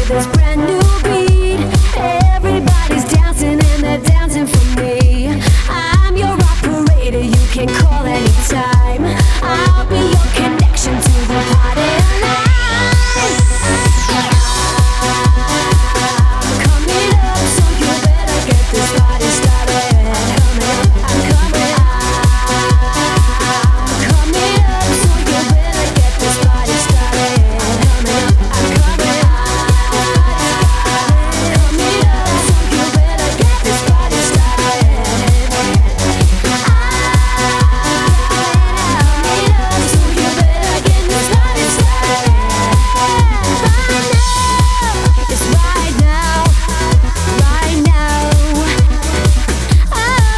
this brand new beat. Everybody's dancing and they're dancing for me. I'm your operator, you can call anytime. I'll be your connection to the party line. Coming up, so you better get this party started. I'm coming up, so you better get this party started. I'm coming up, so you better get this party started. Right now, right now. Oh,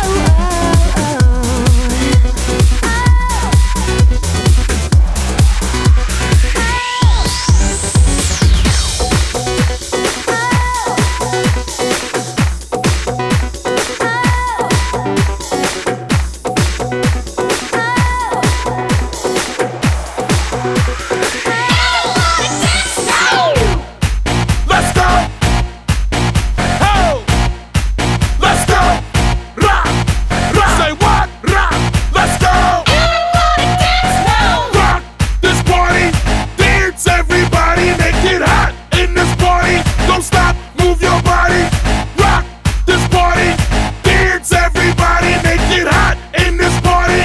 Let's go! Ho! Let's go! Rock! Rock! Say what? Rock! Let's go! Rock this party! Dance everybody! Make it hot in this party! Don't stop! Move your body! Rock this party! Dance everybody! Make it hot in this party!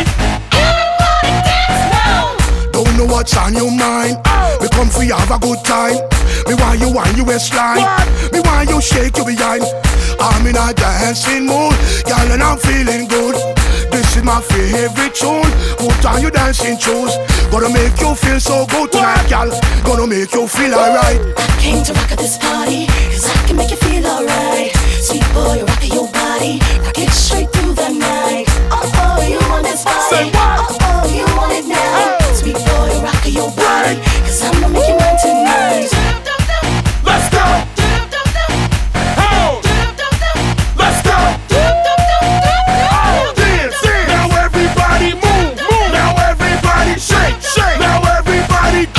Don't know what's on your mind. We come for you have a good time. Me want you wind your waistline. Me want you shake your behind. I'm in a dancing mood, girl, and I'm feeling good. This is my favorite tune. Put on your dancing shoes. Gonna make you feel so good tonight, girl. Gonna make you feel alright. I came to rock at this party, cause I can make you feel alright. Sweet boy, rock your body, rock it straight through the night. Oh, you want this body? Say what? Oh, you want it now? Sweet boy, rock your body, cause I'ma make you mine tonight. Let's go! Ho! Let's go! Dance! Now everybody move! Now everybody shake! Now everybody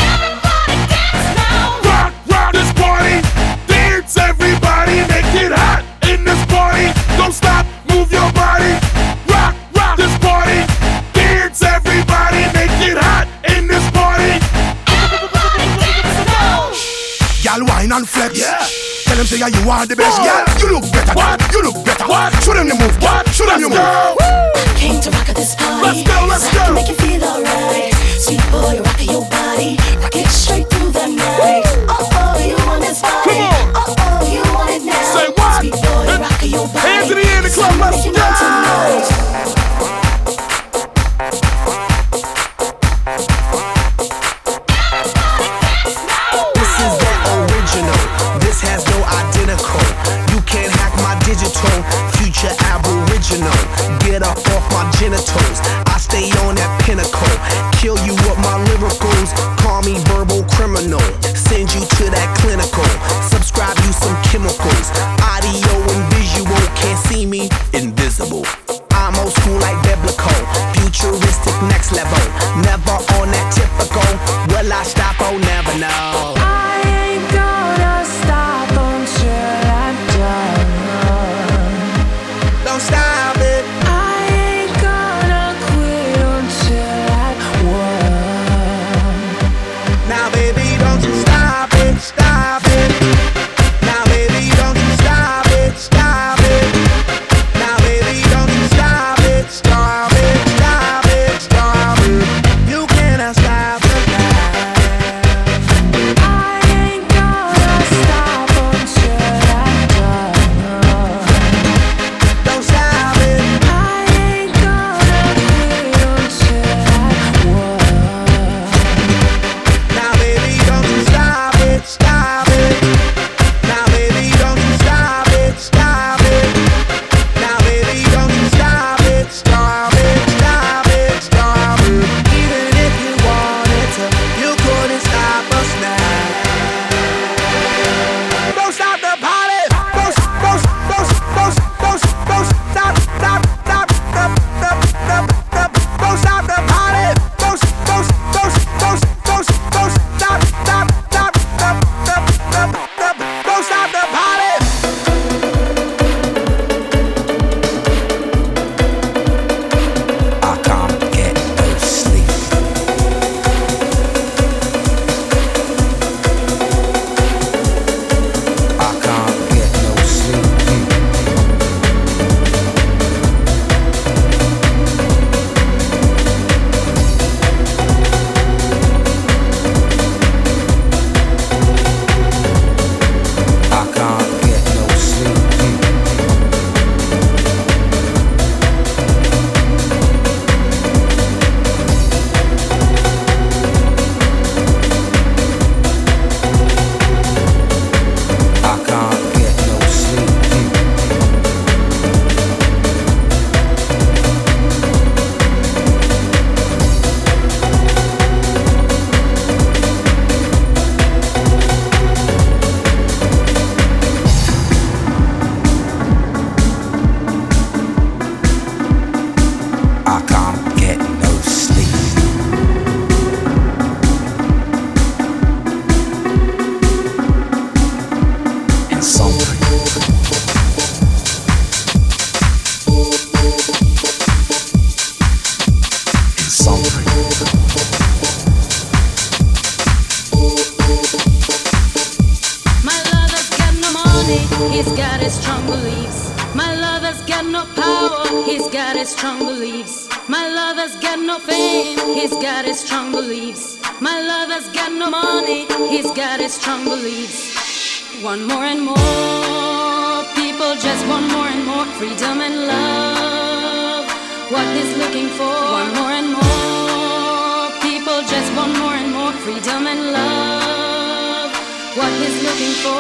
rock this party! Dance everybody! Make it hot in this party! Don't stop! Move your body! Rock this party! Dance everybody! Make it hot in this party! Girl, wine and flex. Tell them say you are the best. Girl, you look better. You look better. Show them your move. Show them your move. I came to rock at this party, Let's cause go. I can make you feel alright. Sweet boy, rock your body, rock it straight through the night. Oh, you want this body? Come on. Oh, you want it now? Say what? Sweet boy, rock your body. Hands in the air in the club, I'ma let's make you mine go. tonight. This is the original. This has no identical. You can't hack my digital. Future aboriginal. Get up off my genitals. I stay on that pinnacle. Kill you with my lyricals. Call me verbal criminal. Send you to that clinical. Subscribe you some chemicals. Audio and visual. Can't see me. Invisible. I'm old school like biblical. Futuristic next level. Never on that typical. Will I stop? Oh, never know. I ain't gonna stop until I'm done. Don't stop it. I ain't gonna quit until I won. Now, baby, don't you stop it. Stop it. Now, baby, don't you stop it. Stop it. Now, baby, don't you stop it. Stop it. Stop it. Stop it. You cannot stop the night. I ain't gonna stop until I'm done. Don't stop it. I ain't gonna quit until I won. Now, baby, don't you stop it. Stop it. Now, baby, don't you stop it. Stop it. Now, baby, don't you stop it. Stop it. Stop it. Stop it. Even if you wanted to, you couldn't stop us now. Don't stop the party. Don't stop, don't stop the party. Don't stop, the money, he's got his strong beliefs. My lover's got no power, he's got his strong beliefs. My lover's got no fame, he's got his strong beliefs. My lover's got no money, he's got his strong beliefs. Want more and more, people just want more and more freedom and love. What he's looking for, want more and more, people just want more and more freedom and love. What he's looking for.